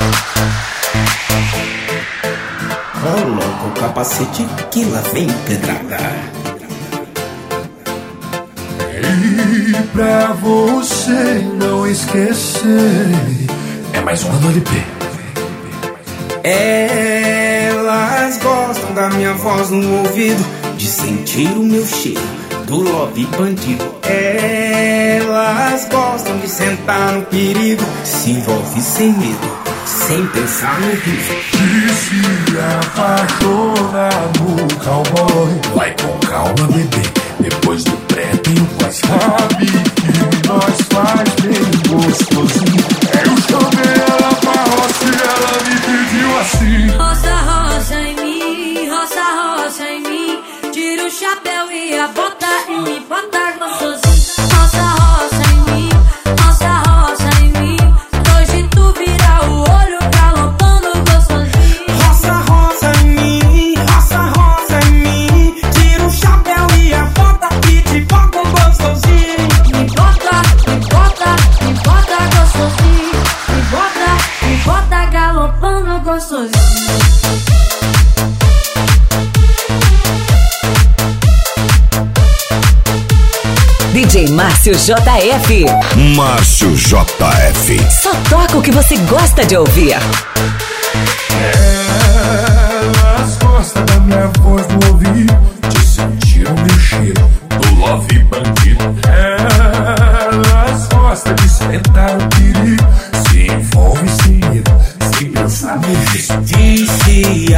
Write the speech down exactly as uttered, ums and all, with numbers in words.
Coloca o capacete que lá vem pedrada. E pra você não esquecer, é mais uma do L P. Elas gostam da minha voz no ouvido, de sentir o meu cheiro do love bandido. Elas gostam de sentar no perigo, se envolve sem medo, sem pensar no risco. E se apaixona no cowboy, vai com calma, bebê, depois do pré tem o pós. Sabe que nós faz bem gostosinho. Eu chamei ela pra roça e ela me pediu assim: roça, roça em mim, roça, roça em mim. Tira o chapéu e a bota e me bota gostosinho. Roça, roça em mim, roça, roça em mim. Hoje tu vira o olho galopando gostosinho. Roça, roça em mim, roça, roça em mim. Tira o chapéu e a bota e te bota gostosinho. Me bota, me bota, me bota gostosinho. Me bota, me bota galopando gostosinho. D J Márcio J F. Márcio J F. Só toca o que você gosta de ouvir. Elas gostam da minha voz no ouvido, de sentir o meu cheiro do love bandido. Elas gostam de sentar no perigo, se envolve sem medo, sem pensar no risco. Disse